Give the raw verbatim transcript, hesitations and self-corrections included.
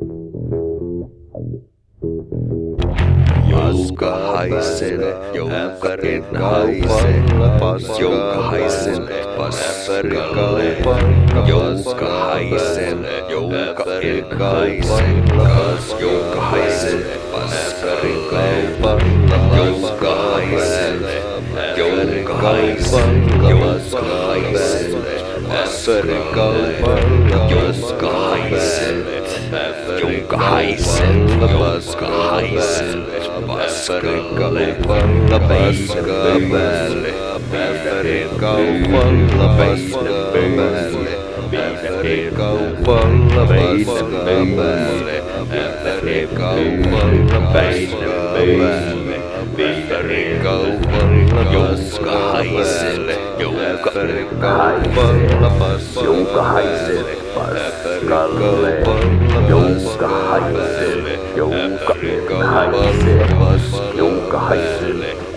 Paska haisen, jonkarin haisen, jonka haisen, paskari kaupan, jonka haisen, jonkarin haisen, jonka haisen, paskari kaupan, jonka haisen, jonka haisen, jonka haisen, paskari kaupan, jonka haisen, jonka haisen, jonka haisen. Paskari kaupalla paska päälle, Ämpärin kaupalla paska päälle, Ämpärin kaupalla paska päälle, Ämpärin kaupalla paska päälle, Ämpärin kaupalla paska haiselle, Ämpärin kaupalla paska päälle, Ämpärin kaupalla paska päälle, Ämpärin kaupalla paska päälle.